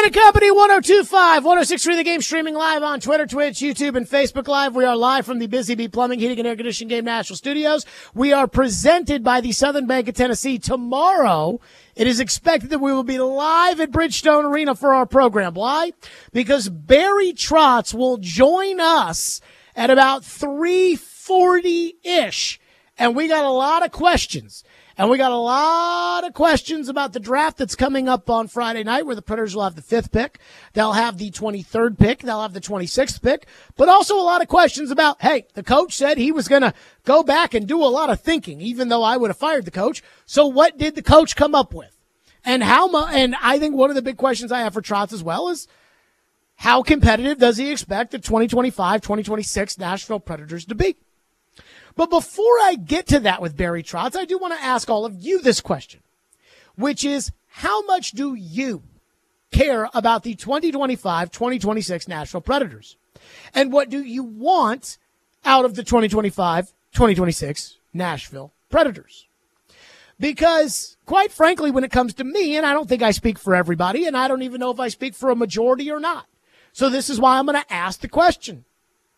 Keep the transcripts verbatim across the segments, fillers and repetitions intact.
and Company, one oh two point five, one oh six point three The Game, streaming live on Twitter, Twitch, YouTube, and Facebook Live. We are live from the Busy Bee Plumbing, Heating, and Air Conditioning Game National Studios. We are presented by the Southern Bank of Tennessee. Tomorrow, it is expected that we will be live at Bridgestone Arena for our program. Why? Because Barry Trotz will join us at about three forty-ish, and we got a lot of questions. And we got a lot of questions about the draft that's coming up on Friday night, where the Predators will have the fifth pick. They'll have the twenty-third pick. They'll have the twenty-sixth pick. But also a lot of questions about, hey, the coach said he was going to go back and do a lot of thinking, even though I would have fired the coach. So what did the coach come up with? And how mu- And I think one of the big questions I have for Trotz as well is, how competitive does he expect the twenty twenty-five twenty twenty-six Nashville Predators to be? But before I get to that with Barry Trotz, I do want to ask all of you this question, which is, how much do you care about the twenty twenty-five twenty twenty-six Nashville Predators? And what do you want out of the twenty twenty-five twenty twenty-six Nashville Predators? Because, quite frankly, when it comes to me, and I don't think I speak for everybody, and I don't even know if I speak for a majority or not. So this is why I'm going to ask the question.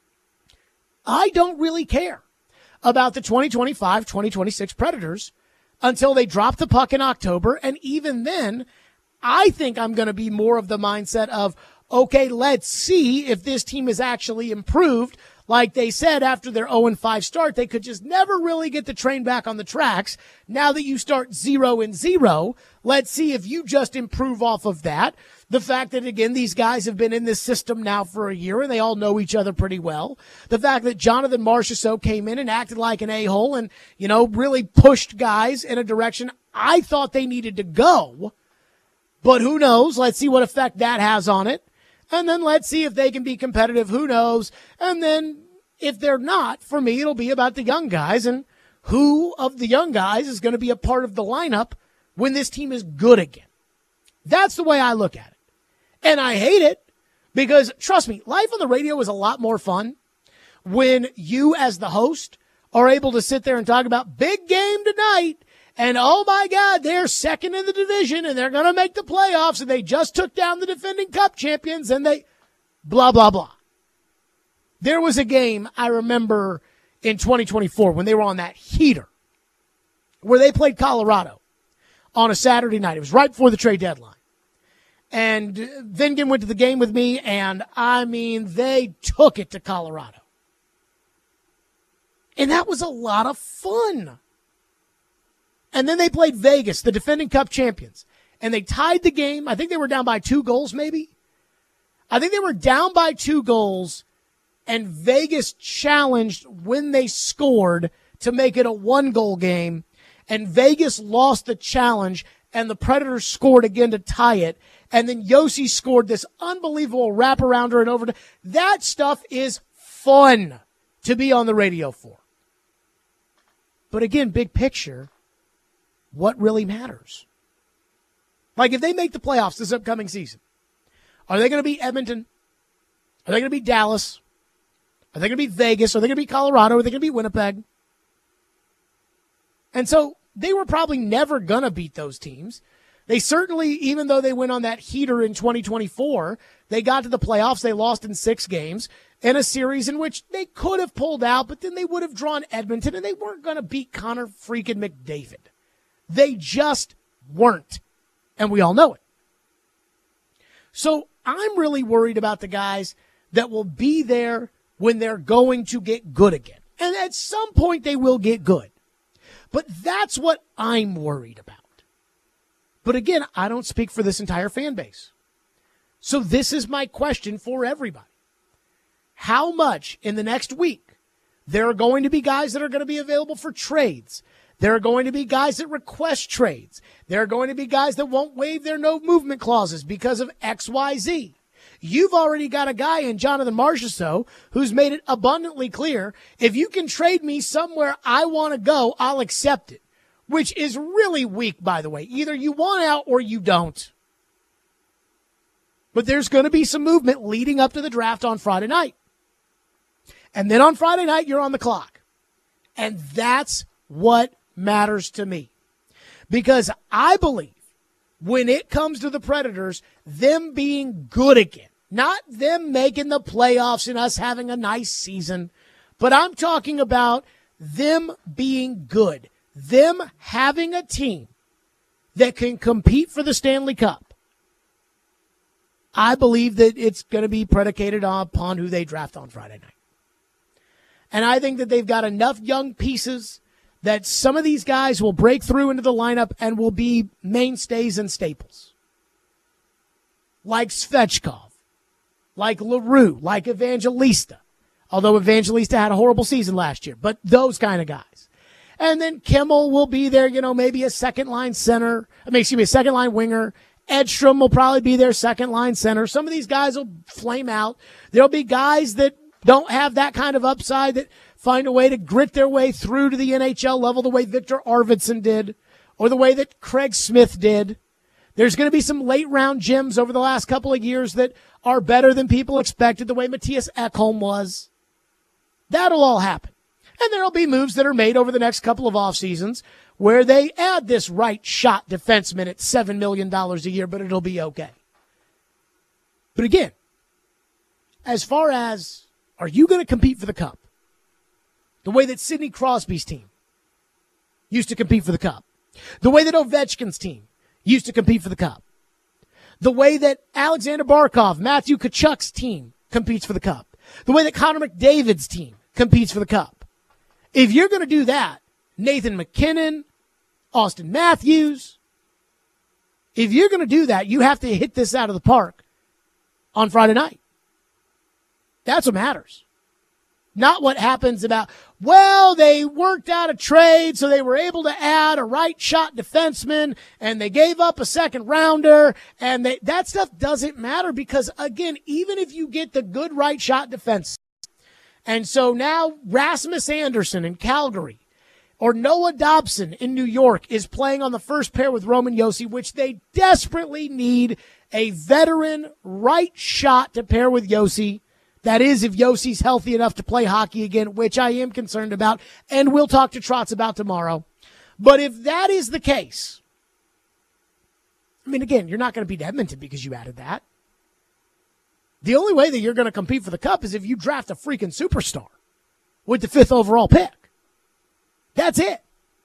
I don't really care about the twenty twenty-five twenty twenty-six Predators until they drop the puck in October. And even then, I think I'm going to be more of the mindset of, okay, let's see if this team is actually improved. Like they said after their oh and five start, they could just never really get the train back on the tracks. Now that you start zero and zero, let's see if you just improve off of that. The fact that, again, these guys have been in this system now for a year and they all know each other pretty well. The fact that Jonathan Marchessault came in and acted like an a-hole and, you know, really pushed guys in a direction I thought they needed to go. But who knows? Let's see what effect that has on it. And then let's see if they can be competitive. Who knows? And then if they're not, for me, it'll be about the young guys and who of the young guys is going to be a part of the lineup when this team is good again. That's the way I look at it. And I hate it because, trust me, life on the radio is a lot more fun when you as the host are able to sit there and talk about big game tonight. And, oh, my God, they're second in the division, and they're going to make the playoffs, and they just took down the defending Cup champions, and they blah, blah, blah. There was a game I remember in twenty twenty-four when they were on that heater where they played Colorado on a Saturday night. It was right before the trade deadline. And Vingan went to the game with me, and, I mean, they took it to Colorado. And that was a lot of fun. And then they played Vegas, the defending Cup champions, and they tied the game. I think they were down by two goals, maybe. I think they were down by two goals, and Vegas challenged when they scored to make it a one-goal game, and Vegas lost the challenge, and the Predators scored again to tie it, and then Yossi scored this unbelievable wraparounder and overtime. That stuff is fun to be on the radio for. But again, big picture, what really matters? Like, if they make the playoffs this upcoming season, are they going to beat Edmonton? Are they going to beat Dallas? Are they going to beat Vegas? Are they going to beat Colorado? Are they going to beat Winnipeg? And so they were probably never going to beat those teams. They certainly, even though they went on that heater in twenty twenty-four, they got to the playoffs. They lost in six games in a series in which they could have pulled out, but then they would have drawn Edmonton, and they weren't going to beat Connor freaking McDavid. They just weren't, and we all know it. So I'm really worried about the guys that will be there when they're going to get good again. And at some point they will get good. But that's what I'm worried about. But again, I don't speak for this entire fan base. So this is my question for everybody. How much in the next week there are going to be guys that are going to be available for trades? There are going to be guys that request trades. There are going to be guys that won't waive their no movement clauses because of X Y Z. You've already got a guy in Jonathan Marchessault who's made it abundantly clear, if you can trade me somewhere I want to go, I'll accept it, which is really weak, by the way. Either you want out or you don't. But there's going to be some movement leading up to the draft on Friday night. And then on Friday night, you're on the clock. And that's what matters to me. Because I believe when it comes to the Predators, them being good again, not them making the playoffs and us having a nice season, but I'm talking about them being good, them having a team that can compete for the Stanley Cup. I believe that it's going to be predicated upon who they draft on Friday night. And I think that they've got enough young pieces that some of these guys will break through into the lineup and will be mainstays and staples. Like Svechkov, like LaRue, like Evangelista. Although Evangelista had a horrible season last year, but those kind of guys. And then Kimmel will be there, you know, maybe a second-line center. I mean, excuse me, a second-line winger. Edstrom will probably be their second-line center. Some of these guys will flame out. There'll be guys that don't have that kind of upside that find a way to grit their way through to the N H L level the way Victor Arvidsson did or the way that Craig Smith did. There's going to be some late-round gems over the last couple of years that are better than people expected, the way Matthias Ekholm was. That'll all happen. And there'll be moves that are made over the next couple of off seasons where they add this right shot defenseman at seven million dollars a year, but it'll be okay. But again, as far as are you going to compete for the cup? The way that Sidney Crosby's team used to compete for the cup. The way that Ovechkin's team used to compete for the cup. The way that Alexander Barkov, Matthew Tkachuk's team competes for the cup. The way that Connor McDavid's team competes for the cup. If you're going to do that, Nathan McKinnon, Austin Matthews, if you're going to do that, you have to hit this out of the park on Friday night. That's what matters. Not what happens about, well, they worked out a trade, so they were able to add a right shot defenseman, and they gave up a second rounder, and they, that stuff doesn't matter because, again, even if you get the good right shot defense, and so now Rasmus Anderson in Calgary or Noah Dobson in New York is playing on the first pair with Roman Josi, which they desperately need a veteran right shot to pair with Josi. That is, if Yossi's healthy enough to play hockey again, which I am concerned about, and we'll talk to Trotz about tomorrow. But if that is the case, I mean, again, you're not going to beat Edmonton because you added that. The only way that you're going to compete for the cup is if you draft a freaking superstar with the fifth overall pick. That's it.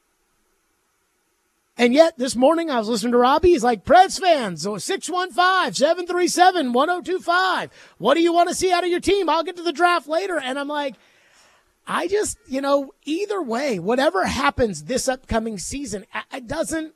And yet, this morning, I was listening to Robbie. He's like, Preds fans, six one five, seven three seven, one oh two five. What do you want to see out of your team? I'll get to the draft later. And I'm like, I just, you know, either way, whatever happens this upcoming season, it doesn't,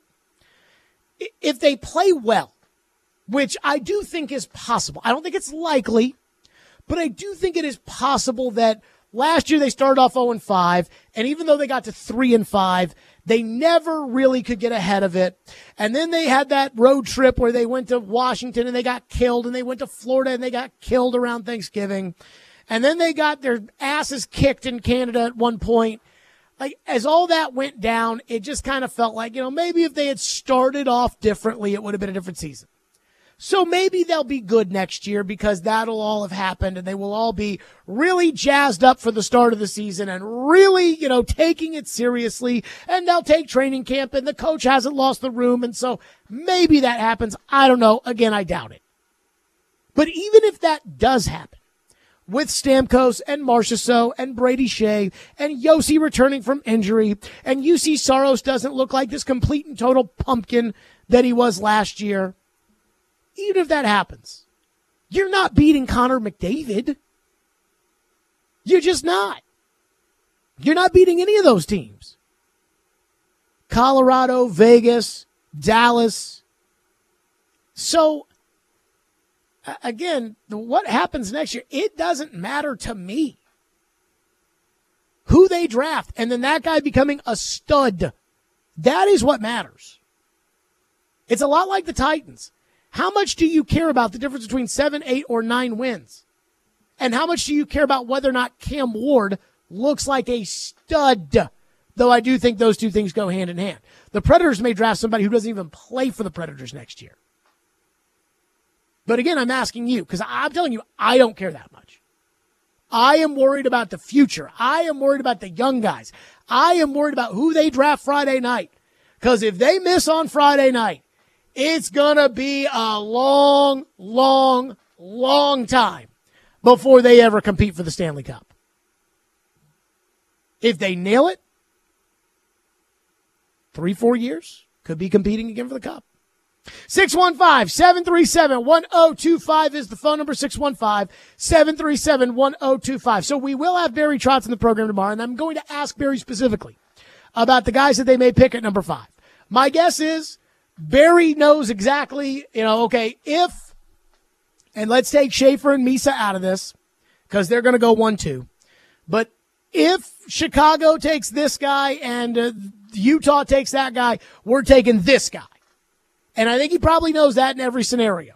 if they play well, which I do think is possible. I don't think it's likely, but I do think it is possible that last year they started off oh and five, and even though they got to three and five, they never really could get ahead of it. And then they had that road trip where they went to Washington and they got killed, and they went to Florida and they got killed around Thanksgiving. And then they got their asses kicked in Canada at one point. Like, as all that went down, it just kind of felt like, you know, maybe if they had started off differently, it would have been a different season. So maybe they'll be good next year because that'll all have happened and they will all be really jazzed up for the start of the season and really, you know, taking it seriously, and they'll take training camp and the coach hasn't lost the room. And so maybe that happens. I don't know. Again, I doubt it. But even if that does happen with Stamkos and Marchessault and Brady Shea and Josi returning from injury, and U C Saros doesn't look like this complete and total pumpkin that he was last year, even if that happens, you're not beating Connor McDavid. You're just not. You're not beating any of those teams. Colorado, Vegas, Dallas. So, again, what happens next year, it doesn't matter to me. Who they draft, and then that guy becoming a stud, that is what matters. It's a lot like the Titans. How much do you care about the difference between seven, eight, or nine wins? And how much do you care about whether or not Cam Ward looks like a stud? Though I do think those two things go hand in hand. The Predators may draft somebody who doesn't even play for the Predators next year. But again, I'm asking you, because I'm telling you, I don't care that much. I am worried about the future. I am worried about the young guys. I am worried about who they draft Friday night. Because if they miss on Friday night, it's going to be a long, long, long time before they ever compete for the Stanley Cup. If they nail it, three, four years, could be competing again for the Cup. six one five, seven three seven, one oh two five is the phone number, six one five, seven three seven, one oh two five. So we will have Barry Trotz in the program tomorrow, and I'm going to ask Barry specifically about the guys that they may pick at number five. My guess is Barry knows exactly, you know, okay, if, and let's take Schaefer and Misa out of this because they're going to go one two. But if Chicago takes this guy and uh, Utah takes that guy, we're taking this guy. And I think he probably knows that in every scenario.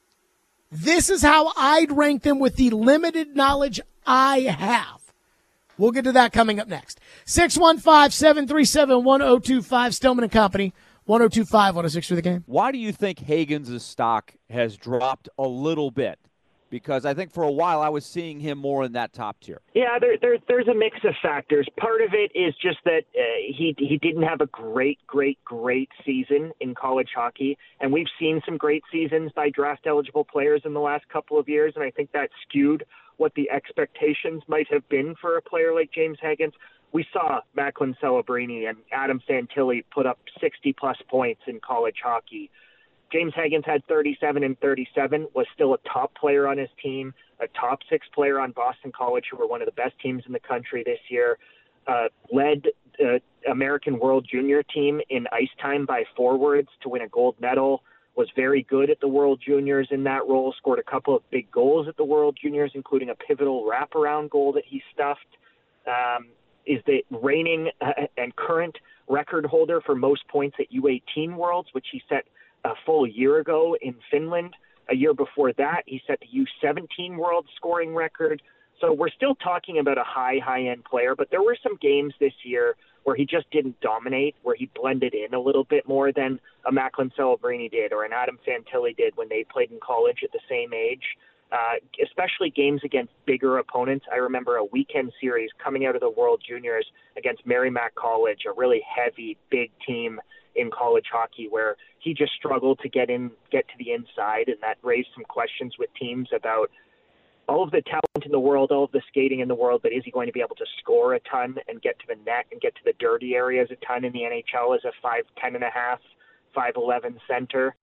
This is how I'd rank them with the limited knowledge I have. We'll get to that coming up next. six one five, seven three seven, one oh two five, Stillman and Company, one oh two five, one oh six for the game. Why do you think Hagens' stock has dropped a little bit? Because I think for a while I was seeing him more in that top tier. Yeah, there, there, there's a mix of factors. Part of it is just that uh, he he didn't have a great, great, great season in college hockey. And we've seen some great seasons by draft-eligible players in the last couple of years, and I think that skewed what the expectations might have been for a player like James Hagens. We saw Macklin Celebrini and Adam Fantilli put up sixty-plus points in college hockey. James Hagens had thirty-seven and thirty-seven, was still a top player on his team, a top six player on Boston College, who were one of the best teams in the country this year, uh, led the American World Junior team in ice time by forwards to win a gold medal, was very good at the World Juniors in that role, scored a couple of big goals at the World Juniors, including a pivotal wraparound goal that he stuffed, um, is the reigning uh, and current record holder for most points at U eighteen Worlds, which he set a full year ago in Finland. A year before that, he set the U seventeen World scoring record. So we're still talking about a high, high-end player, but there were some games this year where he just didn't dominate, where he blended in a little bit more than a Macklin Celebrini did or an Adam Fantilli did when they played in college at the same age, uh, especially games against bigger opponents. I remember a weekend series coming out of the World Juniors against Merrimack College, a really heavy, big team in college hockey, where he just struggled to get in, get to the inside, and that raised some questions with teams about all of the talent in the world, all of the skating in the world, but is he going to be able to score a ton and get to the net and get to the dirty areas a ton in the N H L as a five ten and a half, five eleven center?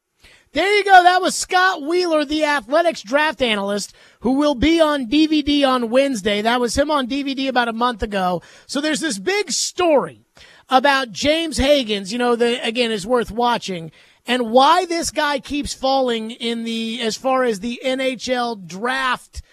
There you go. That was Scott Wheeler, the Athletics draft analyst, who will be on D V D on Wednesday. That was him on D V D about a month ago. So there's this big story about James Hagens, you know, the, again, is worth watching, and why this guy keeps falling in the, as far as the N H L draft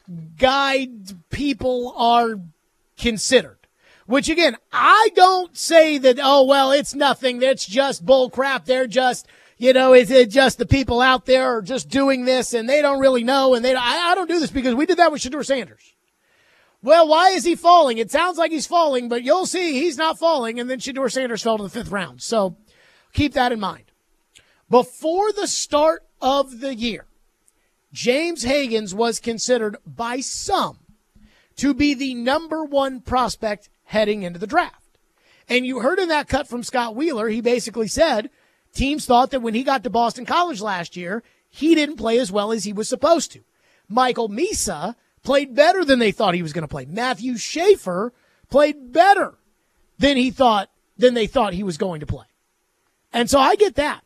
guide people are considered. Which, again, I don't say that, oh, well, it's nothing. It's just bull crap. They're just, you know, is it just the people out there are just doing this and they don't really know, and they, I, I don't do this because we did that with Shedeur Sanders. Well, why is he falling? It sounds like he's falling, but you'll see he's not falling, and then Shedeur Sanders fell to the fifth round. So keep that in mind. Before the start of the year, James Hagens was considered by some to be the number one prospect heading into the draft. And you heard in that cut from Scott Wheeler, he basically said teams thought that when he got to Boston College last year, he didn't play as well as he was supposed to. Michael Misa played better than they thought he was going to play. Matthew Schaefer played better than he thought than they thought he was going to play. And so I get that.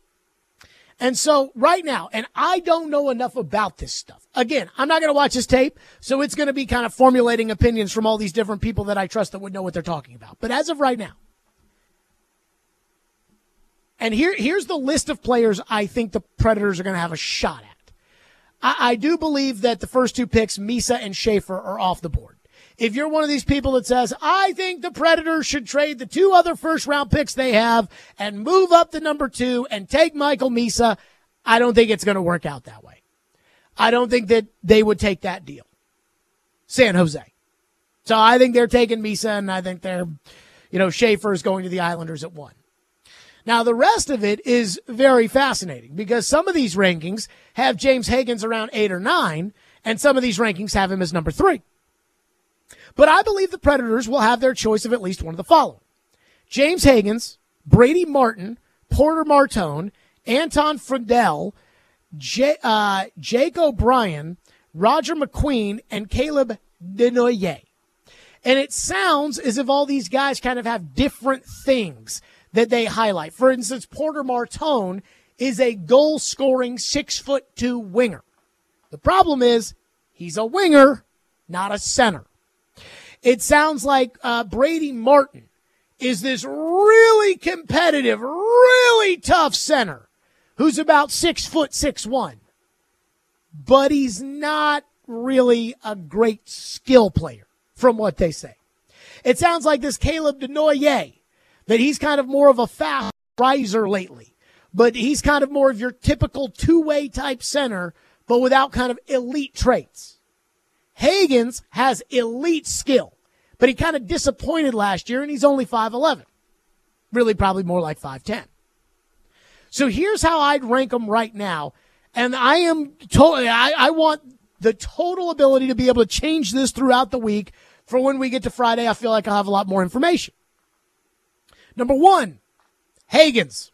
And so right now, and I don't know enough about this stuff. Again, I'm not going to watch this tape, so it's going to be kind of formulating opinions from all these different people that I trust that would know what they're talking about. But as of right now, and here, here's the list of players I think the Predators are going to have a shot at. I, I do believe that the first two picks, Misa and Schaefer, are off the board. If you're one of these people that says, I think the Predators should trade the two other first-round picks they have and move up to number two and take Michael Misa, I don't think it's going to work out that way. I don't think that they would take that deal. San Jose. So I think they're taking Misa, and I think they're, you know, Schaefer is going to the Islanders at one. Now, the rest of it is very fascinating because some of these rankings have James Hagens around eight or nine, and some of these rankings have him as number three. But I believe the Predators will have their choice of at least one of the following: James Hagens, Brady Martin, Porter Martone, Anton Friedel, J- uh, Jake O'Brien, Roger McQueen, and Caleb Denoyer. And it sounds as if all these guys kind of have different things that they highlight. For instance, Porter Martone is a goal-scoring six foot two winger. The problem is he's a winger, not a center. It sounds like uh, Brady Martin is this really competitive, really tough center who's about six foot six one, but he's not really a great skill player from what they say. It sounds like this Caleb Denoyer, that he's kind of more of a fast riser lately, but he's kind of more of your typical two-way type center, but without kind of elite traits. Hagans has elite skill, but he kind of disappointed last year, and he's only five eleven. Really probably more like five ten. So here's how I'd rank them right now, and I am totally, I, I want the total ability to be able to change this throughout the week. For when we get to Friday, I feel like I'll have a lot more information. Number one, Hagans.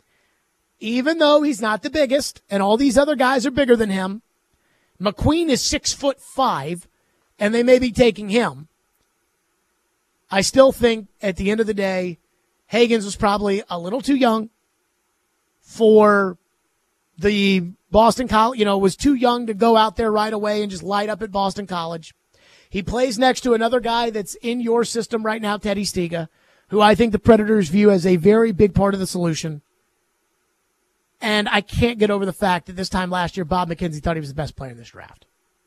Even though he's not the biggest, and all these other guys are bigger than him, McQueen is six foot five, and they may be taking him. I still think at the end of the day, Hagans was probably a little too young for the Boston College, you know, was too young to go out there right away and just light up at Boston College. He plays next to another guy that's in your system right now, Teddy Stiga, who I think the Predators view as a very big part of the solution. And I can't get over the fact that this time last year, Bob McKenzie thought he was the best player in this draft.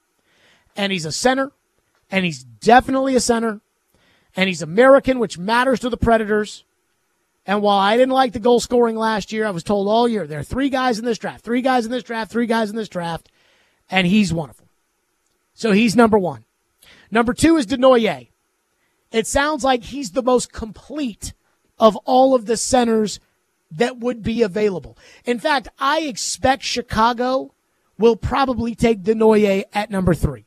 And he's a center, and he's definitely a center, and he's American, which matters to the Predators. And while I didn't like the goal scoring last year, I was told all year, there are three guys in this draft, three guys in this draft, three guys in this draft, and he's one of them. So he's number one. Number two is Denoyer. It sounds like he's the most complete of all of the centers that would be available. In fact, I expect Chicago will probably take Denoyer at number three.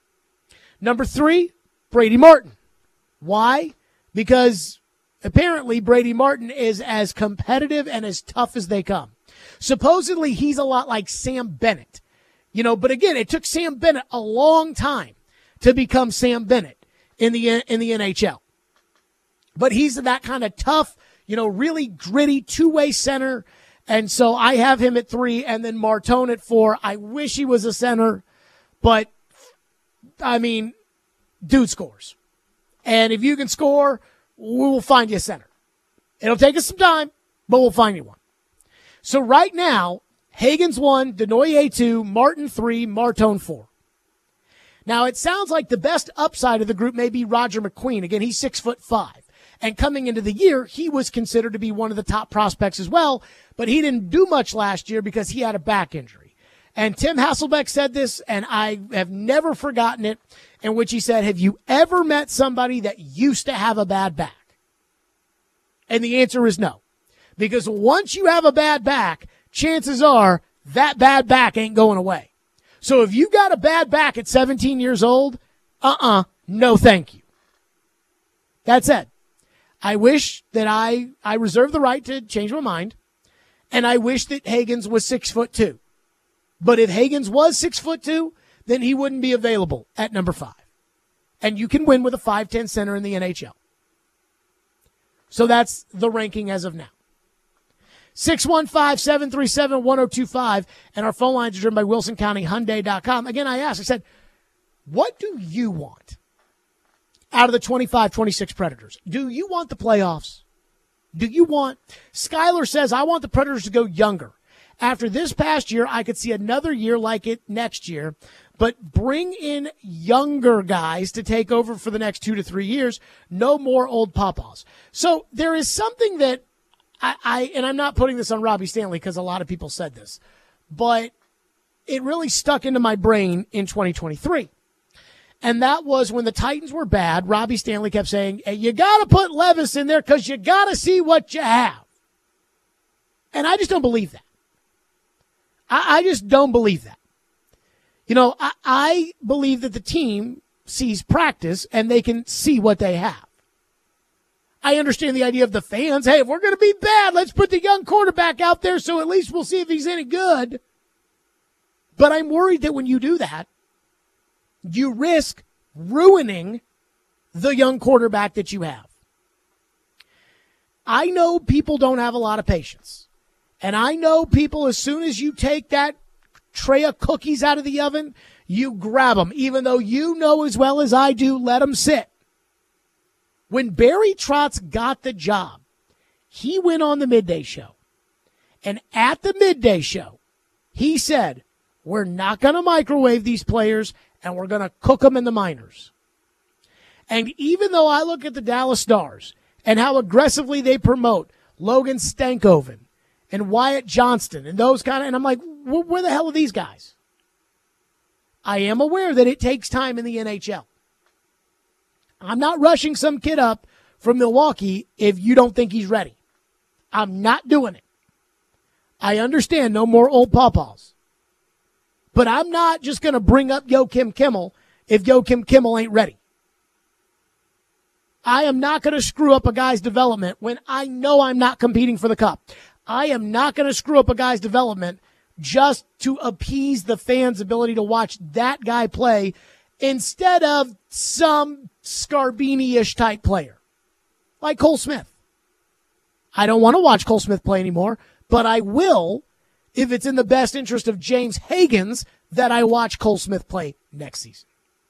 Number three, Brady Martin. Why? Because apparently Brady Martin is as competitive and as tough as they come. Supposedly he's a lot like Sam Bennett. You know, but again, it took Sam Bennett a long time to become Sam Bennett in the in the N H L. But he's that kind of tough, you know, really gritty two-way center. And so I have him at three and then Martone at four. I wish he was a center, but I mean, dude scores. And if you can score, we will find you a center. It'll take us some time, but we'll find you one. So right now, Hagans one, Denoyer two, Martin three, Martone four. Now, it sounds like the best upside of the group may be Roger McQueen. Again, he's six foot five. And coming into the year, he was considered to be one of the top prospects as well, but he didn't do much last year because he had a back injury. And Tim Hasselbeck said this, and I have never forgotten it, in which he said, have you ever met somebody that used to have a bad back? And the answer is no. Because once you have a bad back, chances are that bad back ain't going away. So if you got a bad back at seventeen years old, uh-uh, no thank you. That said, I wish that I, I reserve the right to change my mind, and I wish that Hagans was six foot two. But if Hagans was six foot two, then he wouldn't be available at number five. And you can win with a five ten center in the N H L. So that's the ranking as of now. six one five, seven three seven, one oh two five, and our phone lines are driven by Wilson County Hyundai dot com. Again, I asked, I said, what do you want out of the twenty-five twenty-six Predators? Do you want the playoffs? Do you want, Skyler says, I want the Predators to go younger. After this past year, I could see another year like it next year, but bring in younger guys to take over for the next two to three years. No more old pawpaws. So there is something that I, I and I'm not putting this on Robbie Stanley because a lot of people said this, but it really stuck into my brain in twenty twenty-three. And that was when the Titans were bad, Robbie Stanley kept saying, hey, you got to put Levis in there because you got to see what you have. And I just don't believe that. I, I just don't believe that. You know, I, I believe that the team sees practice and they can see what they have. I understand the idea of the fans. Hey, if we're going to be bad, let's put the young quarterback out there so at least we'll see if he's any good. But I'm worried that when you do that, you risk ruining the young quarterback that you have. I know people don't have a lot of patience. And I know people, as soon as you take that tray of cookies out of the oven, you grab them, even though you know as well as I do, let them sit. When Barry Trotz got the job, he went on the midday show. And at the midday show, he said, we're not going to microwave these players, and we're going to cook them in the minors. And even though I look at the Dallas Stars and how aggressively they promote Logan Stankoven and Wyatt Johnston and those kind of, and I'm like, where the hell are these guys? I am aware that it takes time in the N H L. I'm not rushing some kid up from Milwaukee if you don't think he's ready. I'm not doing it. I understand no more old pawpaws. But I'm not just going to bring up Joakim Kimmel if Joakim Kimmel ain't ready. I am not going to screw up a guy's development when I know I'm not competing for the cup. I am not going to screw up a guy's development just to appease the fans' ability to watch that guy play instead of some Scarbini-ish type player like Cole Smith. I don't want to watch Cole Smith play anymore, but I will if it's in the best interest of James Higgins that I watch Cole Smith play next season.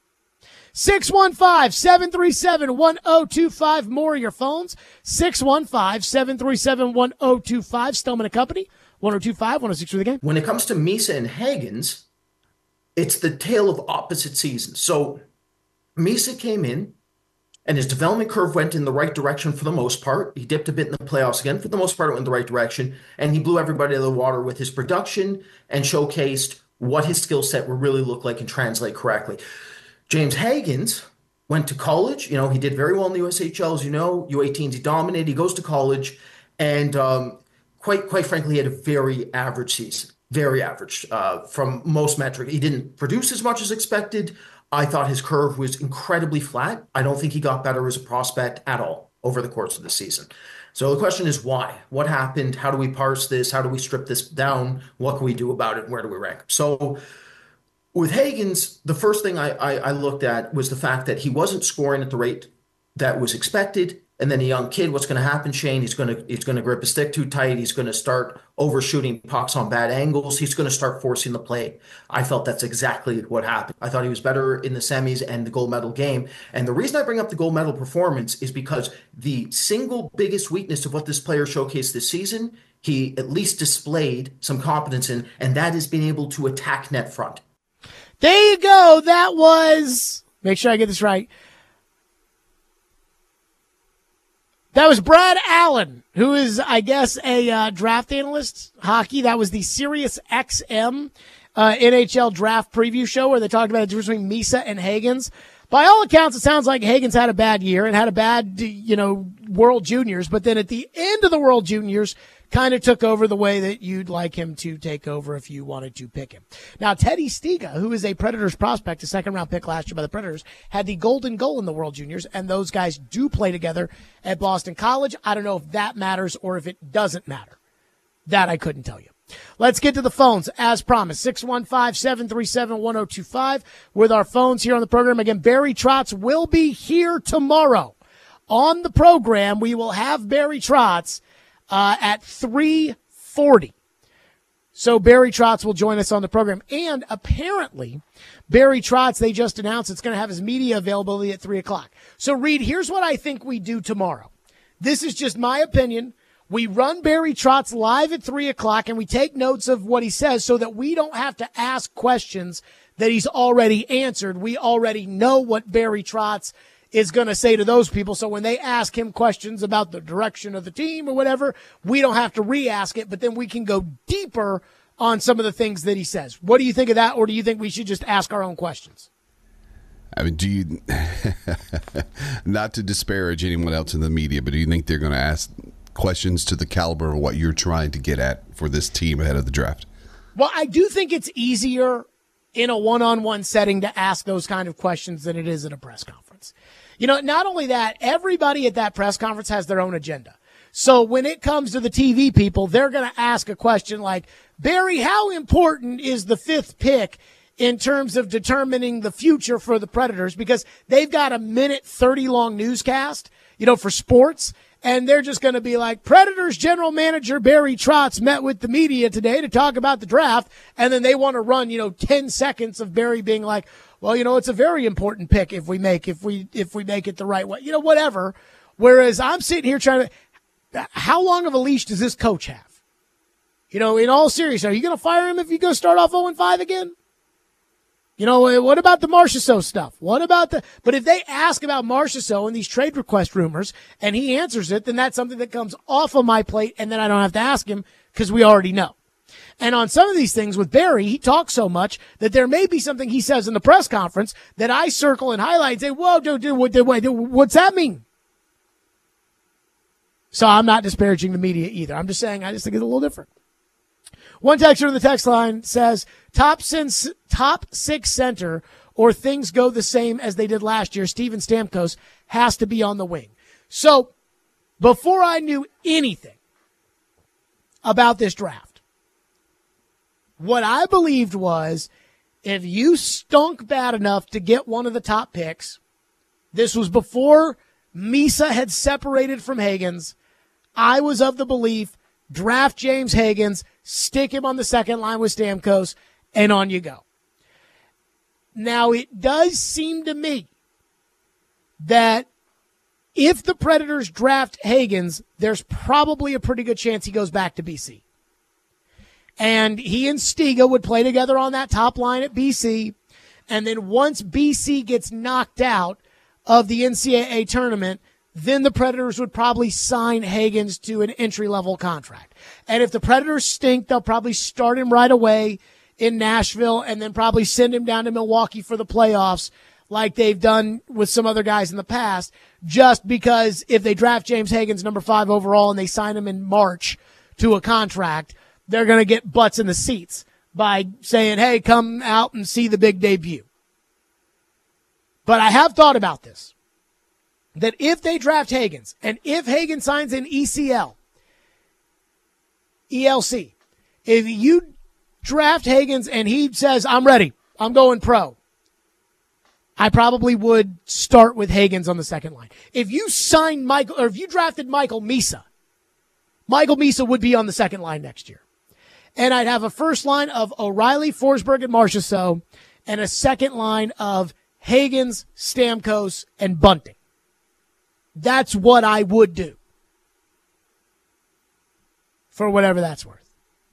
six one five, seven three seven, one oh two five. More of your phones. six one five, seven three seven, one oh two five. Stillman and Company. one oh two five, one oh six for the game. When it comes to Misa and Higgins, it's the tale of opposite seasons. So Misa came in, and his development curve went in the right direction for the most part. He dipped a bit in the playoffs again. For the most part, it went in the right direction, and he blew everybody out of the water with his production and showcased what his skill set would really look like and translate correctly. James Higgins went to college. You know, he did very well in the U S H L, as you know. U eighteens, he dominated. He goes to college, and um, quite quite frankly, he had a very average season. Very average uh, from most metrics. He didn't produce as much as expected. I thought his curve was incredibly flat. I don't think he got better as a prospect at all over the course of the season. So the question is why? What happened? How do we parse this? How do we strip this down? What can we do about it? Where do we rank? So with Higgins, the first thing I, I, I looked at was the fact that he wasn't scoring at the rate that was expected. And then a young kid, what's going to happen, Shane? He's going to he's going to grip his stick too tight. He's going to start overshooting pucks on bad angles. He's going to start forcing the play. I felt that's exactly what happened. I thought he was better in the semis and the gold medal game. And the reason I bring up the gold medal performance is because the single biggest weakness of what this player showcased this season, he at least displayed some competence in, and that is being able to attack net front. There you go. That was, make sure I get this right. That was Brad Allen, who is, I guess, a uh, draft analyst, hockey. That was the Sirius X M uh, N H L draft preview show where they talked about the difference between Misa and Higgins. By all accounts, it sounds like Higgins had a bad year and had a bad, you know, World Juniors, but then at the end of the World Juniors, kind of took over the way that you'd like him to take over if you wanted to pick him. Now, Teddy Stiga, who is a Predators prospect, a second-round pick last year by the Predators, had the golden goal in the World Juniors, and those guys do play together at Boston College. I don't know if that matters or if it doesn't matter. That I couldn't tell you. Let's get to the phones, as promised. six one five, seven three seven, one oh two five with our phones here on the program. Again, Barry Trotz will be here tomorrow. On the program, we will have Barry Trotz Uh, at three forty. So Barry Trotz will join us on the program. And apparently, Barry Trotz, they just announced it's going to have his media availability at three o'clock. So, Reed, here's what I think we do tomorrow. This is just my opinion. We run Barry Trotz live at three o'clock, and we take notes of what he says so that we don't have to ask questions that he's already answered. We already know what Barry Trotz is going to say to those people. So when they ask him questions about the direction of the team or whatever, we don't have to re-ask it, but then we can go deeper on some of the things that he says. What do you think of that, or do you think we should just ask our own questions? I mean, do you, not to disparage anyone else in the media, but do you think they're going to ask questions to the caliber of what you're trying to get at for this team ahead of the draft? Well, I do think it's easier in a one-on-one setting to ask those kind of questions than it is at a press conference. conference. You know, not only that, everybody at that press conference has their own agenda. So when it comes to the T V people, they're going to ask a question like, Barry, how important is the fifth pick in terms of determining the future for the Predators? Because they've got a minute thirty long newscast, you know, for sports. And they're just going to be like, Predators general manager Barry Trotz met with the media today to talk about the draft. And then they want to run, you know, ten seconds of Barry being like, well, you know, it's a very important pick if we make, if we, if we make it the right way, you know, whatever. Whereas I'm sitting here trying to, how long of a leash does this coach have? You know, in all seriousness, are you going to fire him if you go start off oh and five again? You know, what about the Marchessault stuff? What about the, but if they ask about Marchessault and these trade request rumors and he answers it, then that's something that comes off of my plate and then I don't have to ask him because we already know. And on some of these things with Barry, he talks so much that there may be something he says in the press conference that I circle and highlight and say, whoa, dude, dude, what, what, what's that mean? So I'm not disparaging the media either. I'm just saying I just think it's a little different. One texter in the text line says, top since top six center or things go the same as they did last year, Steven Stamkos has to be on the wing. So before I knew anything about this draft, what I believed was if you stunk bad enough to get one of the top picks, this was before Misa had separated from Higgins, I was of the belief, draft James Higgins, stick him on the second line with Stamkos, and on you go. Now, it does seem to me that if the Predators draft Higgins, there's probably a pretty good chance he goes back to B C. And he and Stiga would play together on that top line at B C. And then once B C gets knocked out of the N C double A tournament, then the Predators would probably sign Higgins to an entry-level contract. And if the Predators stink, they'll probably start him right away in Nashville and then probably send him down to Milwaukee for the playoffs like they've done with some other guys in the past, just because if they draft James Higgins number five overall and they sign him in March to a contract, they're going to get butts in the seats by saying, hey, come out and see the big debut. But I have thought about this. That if they draft Higgins, and if Higgins signs an E C L, E L C, if you draft Higgins and he says, I'm ready, I'm going pro, I probably would start with Higgins on the second line. If you signed Michael, or if you drafted Michael Misa, Michael Misa would be on the second line next year. And I'd have a first line of O'Reilly, Forsberg, and Marchessault, and a second line of Higgins, Stamkos, and Bunting. That's what I would do. For whatever that's worth.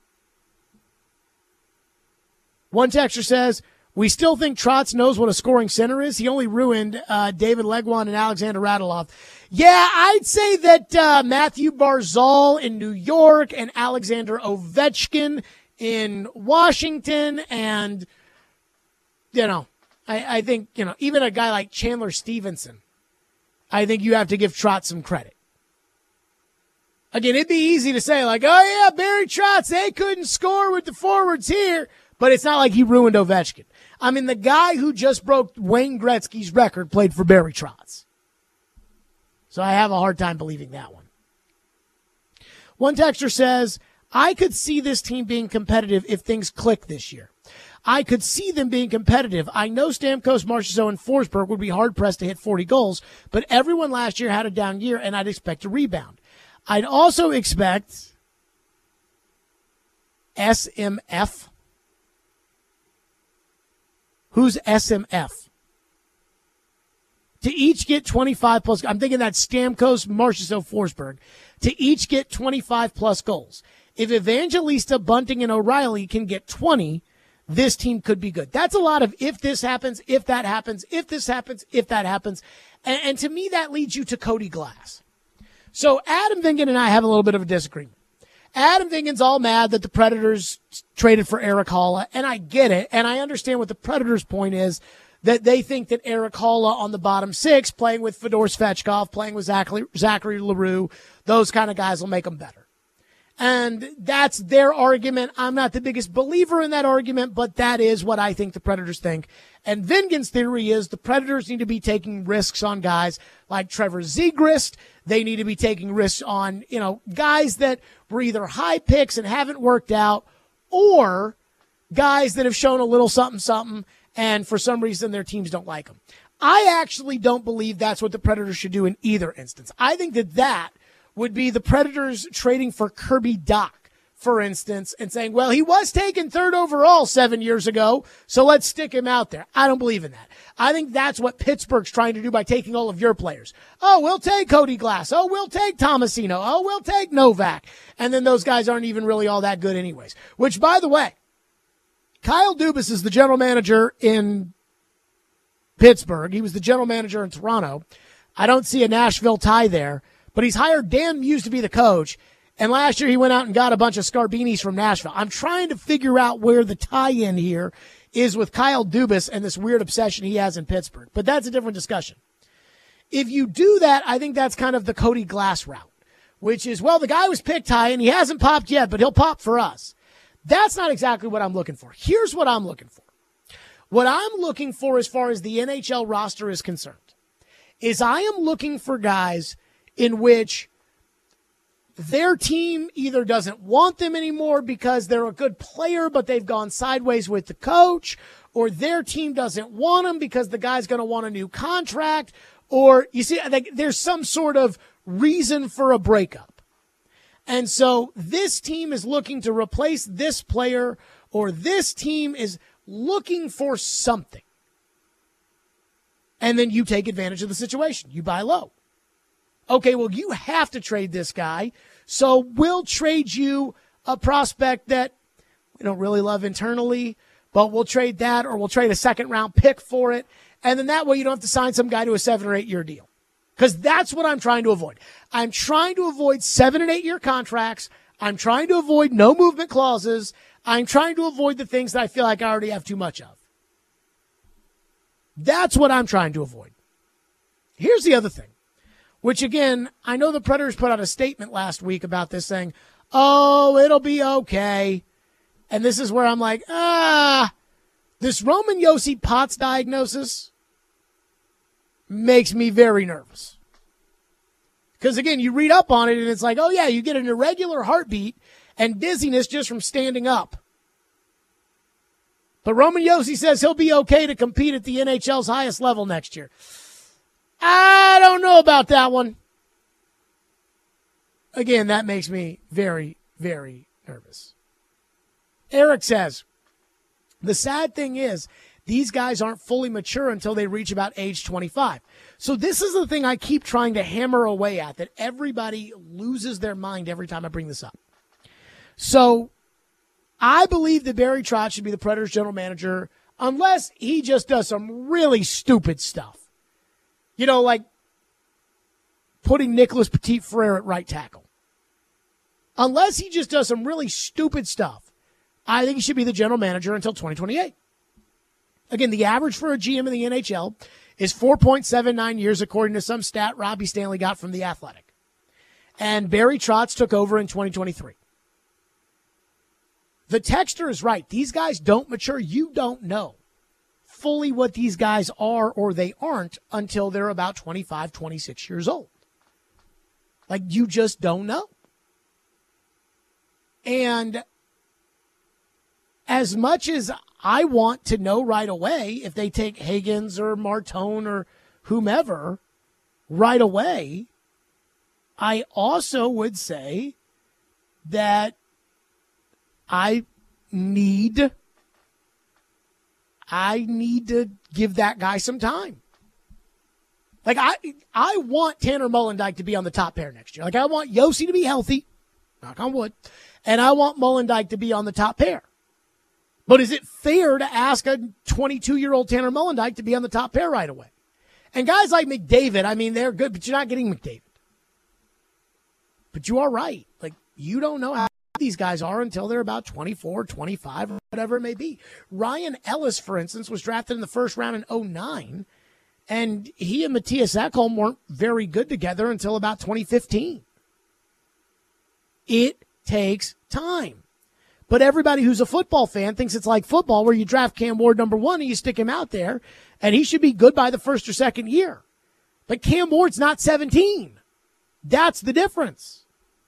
One texter says, we still think Trotz knows what a scoring center is. He only ruined uh, David Legwand and Alexander Radulov. Yeah, I'd say that uh, Matthew Barzal in New York and Alexander Ovechkin in Washington and, you know, I, I think, you know, even a guy like Chandler Stevenson, I think you have to give Trotz some credit. Again, it'd be easy to say, like, oh, yeah, Barry Trotz, they couldn't score with the forwards here. But it's not like he ruined Ovechkin. I mean, the guy who just broke Wayne Gretzky's record played for Barry Trotz. So I have a hard time believing that one. One texter says, I could see this team being competitive if things click this year. I could see them being competitive. I know Stamkos, Marchessault, and Forsberg would be hard-pressed to hit forty goals, but everyone last year had a down year, and I'd expect a rebound. I'd also expect S M F. Who's S M F? To each get twenty-five plus. I'm thinking that's Stamkos, Marchessault, Forsberg. To each get twenty-five plus goals. If Evangelista, Bunting, and O'Reilly can get twenty, this team could be good. That's a lot of if this happens, if that happens, if this happens, if that happens. And, and to me, that leads you to Cody Glass. So Adam Vingan and I have a little bit of a disagreement. Adam Vingan's all mad that the Predators traded for Eric Halla, and I get it, and I understand what the Predators' point is, that they think that Eric Halla on the bottom six, playing with Fedor Svechkov, playing with Zachary, Zachary LaRue, those kind of guys will make them better. And that's their argument. I'm not the biggest believer in that argument, but that is what I think the Predators think. And Vingan's theory is the Predators need to be taking risks on guys like Trevor Zegras. They need to be taking risks on, you know, guys that were either high picks and haven't worked out, or guys that have shown a little something, something, and for some reason their teams don't like them. I actually don't believe that's what the Predators should do in either instance. I think that that would be the Predators trading for Kirby Dach, for instance, and saying, well, he was taken third overall seven years ago, so let's stick him out there. I don't believe in that. I think that's what Pittsburgh's trying to do by taking all of your players. Oh, we'll take Cody Glass. Oh, we'll take Tomasino. Oh, we'll take Novak. And then those guys aren't even really all that good anyways. Which, by the way, Kyle Dubas is the general manager in Pittsburgh. He was the general manager in Toronto. I don't see a Nashville tie there. But he's hired Dan Muse to be the coach, and last year he went out and got a bunch of Scarbinis from Nashville. I'm trying to figure out where the tie-in here is with Kyle Dubas and this weird obsession he has in Pittsburgh. But that's a different discussion. If you do that, I think that's kind of the Cody Glass route, which is, well, the guy was picked high, and he hasn't popped yet, but he'll pop for us. That's not exactly what I'm looking for. Here's what I'm looking for. What I'm looking for as far as the N H L roster is concerned is I am looking for guys in which their team either doesn't want them anymore because they're a good player, but they've gone sideways with the coach, or their team doesn't want them because the guy's going to want a new contract, or you see, like, there's some sort of reason for a breakup. And so this team is looking to replace this player, or this team is looking for something. And then you take advantage of the situation. You buy low. Okay, well, you have to trade this guy, so we'll trade you a prospect that we don't really love internally, but we'll trade that, or we'll trade a second-round pick for it, and then that way you don't have to sign some guy to a seven- or eight-year deal, because that's what I'm trying to avoid. I'm trying to avoid seven- and eight-year contracts. I'm trying to avoid no-movement clauses. I'm trying to avoid the things that I feel like I already have too much of. That's what I'm trying to avoid. Here's the other thing. Which, again, I know the Predators put out a statement last week about this saying, oh, it'll be okay. And this is where I'm like, ah, this Roman Josi Potts diagnosis makes me very nervous. Because, again, you read up on it, and it's like, oh, yeah, you get an irregular heartbeat and dizziness just from standing up. But Roman Josi says he'll be okay to compete at the N H L's highest level next year. I don't know about that one. Again, that makes me very, very nervous. Eric says, the sad thing is, these guys aren't fully mature until they reach about age twenty-five. So this is the thing I keep trying to hammer away at, that everybody loses their mind every time I bring this up. So I believe that Barry Trotz should be the Predators general manager unless he just does some really stupid stuff. You know, like putting Nicholas Petit-Frere at right tackle. Unless he just does some really stupid stuff, I think he should be the general manager until twenty twenty-eight. Again, the average for a G M in the N H L is four point seven nine years, according to some stat Robbie Stanley got from The Athletic. And Barry Trotz took over in twenty twenty-three. The texter is right. These guys don't mature. You don't know fully what these guys are or they aren't until they're about twenty-five, twenty-six years old. Like, you just don't know. And as much as I want to know right away if they take Higgins or Martone or whomever right away, I also would say that I need I need to give that guy some time. Like, I I want Tanner Molendyk to be on the top pair next year. Like, I want Josi to be healthy, knock on wood, and I want Molendyk to be on the top pair. But is it fair to ask a twenty-two-year-old Tanner Molendyk to be on the top pair right away? And guys like McDavid, I mean, they're good, but you're not getting McDavid. But you are right. Like, you don't know how these guys are until they're about twenty-four, twenty-five, or whatever it may be. Ryan Ellis, for instance, was drafted in the first round in oh nine, and he and Matthias Ekholm weren't very good together until about twenty fifteen. It takes time. But everybody who's a football fan thinks it's like football where you draft Cam Ward number one and you stick him out there, and he should be good by the first or second year. But Cam Ward's not seventeen. That's the difference.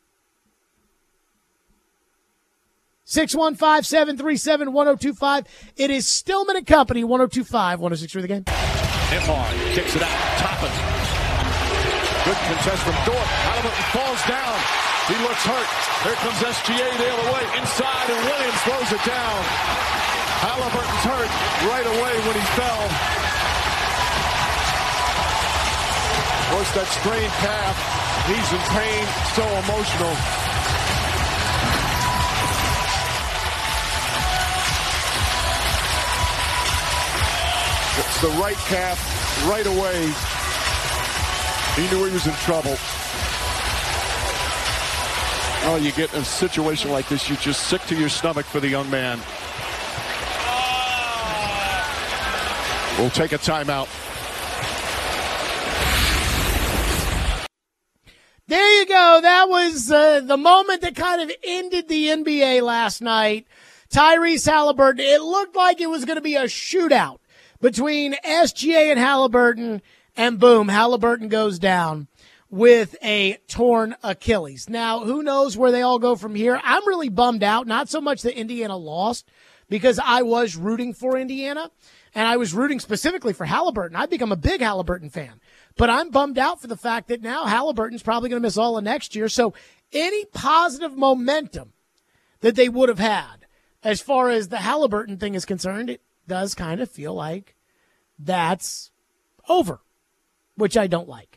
six one five, seven three seven, one oh two five. It is Stillman and Company, one oh two five, one oh six three The Game. Nembhard kicks it out. Toppin. Good contest from Dort. Halliburton falls down. He looks hurt. There comes S G A the other way. Inside, and Williams throws it down. Halliburton's hurt right away when he fell. Of course, that strained calf. He's in pain. So emotional. It's the right calf right away. He knew he was in trouble. Oh, you get in a situation like this, you're just sick to your stomach for the young man. We'll take a timeout. There you go. That was uh, the moment that kind of ended the N B A last night. Tyrese Halliburton, it looked like it was going to be a shootout between S G A and Halliburton, and boom, Halliburton goes down with a torn Achilles. Now, who knows where they all go from here? I'm really bummed out, not so much that Indiana lost, because I was rooting for Indiana, and I was rooting specifically for Halliburton. I've become a big Halliburton fan. But I'm bummed out for the fact that now Halliburton's probably going to miss all of next year. So any positive momentum that they would have had as far as the Halliburton thing is concerned, it does kind of feel like that's over, which I don't like.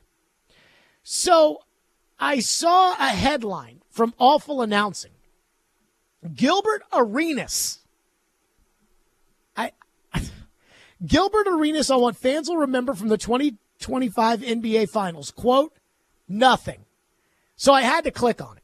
So I saw a headline from Awful Announcing. Gilbert Arenas. I, Gilbert Arenas on what fans will remember from the twenty twenty-five N B A Finals. Quote, nothing. So I had to click on it.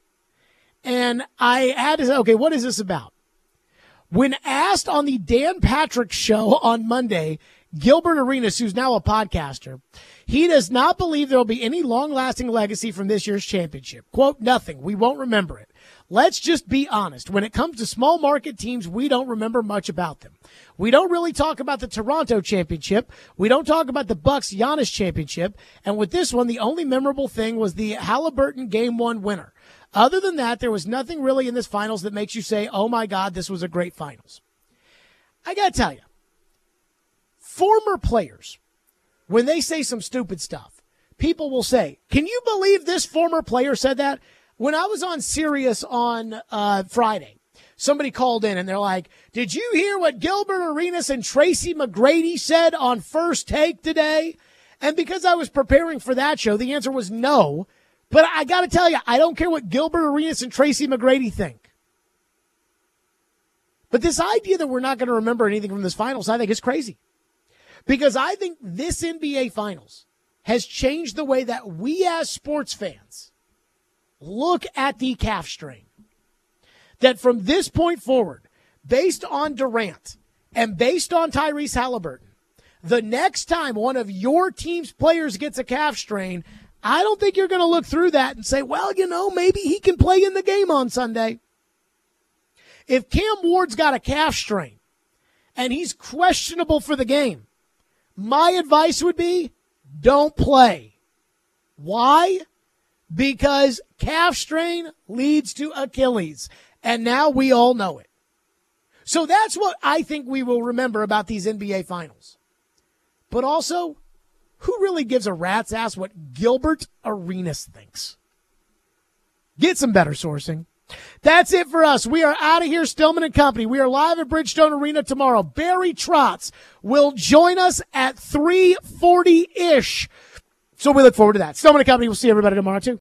And I had to say, okay, what is this about? When asked on the Dan Patrick Show on Monday, Gilbert Arenas, who's now a podcaster, he does not believe there will be any long-lasting legacy from this year's championship. Quote, nothing. We won't remember it. Let's just be honest. When it comes to small market teams, we don't remember much about them. We don't really talk about the Toronto championship. We don't talk about the Bucks Giannis championship. And with this one, the only memorable thing was the Halliburton game one winner. Other than that, there was nothing really in this finals that makes you say, oh my God, this was a great finals. I got to tell you, former players, when they say some stupid stuff, people will say, can you believe this former player said that? When I was on Sirius on uh, Friday, somebody called in and they're like, did you hear what Gilbert Arenas and Tracy McGrady said on First Take today? And because I was preparing for that show, the answer was no. But I got to tell you, I don't care what Gilbert Arenas and Tracy McGrady think. But this idea that we're not going to remember anything from this finals, I think is crazy. Because I think this N B A Finals has changed the way that we as sports fans look at the calf strain. That from this point forward, based on Durant and based on Tyrese Halliburton, the next time one of your team's players gets a calf strain, I don't think you're going to look through that and say, well, you know, maybe he can play in the game on Sunday. If Cam Ward's got a calf strain and he's questionable for the game, my advice would be don't play. Why? Because calf strain leads to Achilles, and now we all know it. So that's what I think we will remember about these N B A Finals. But also, who really gives a rat's ass what Gilbert Arenas thinks? Get some better sourcing. That's it for us. We are out of here, Stillman and Company. We are live at Bridgestone Arena tomorrow. Barry Trotz will join us at three forty-ish. So we look forward to that. Stillman and Company, we'll see everybody tomorrow, too.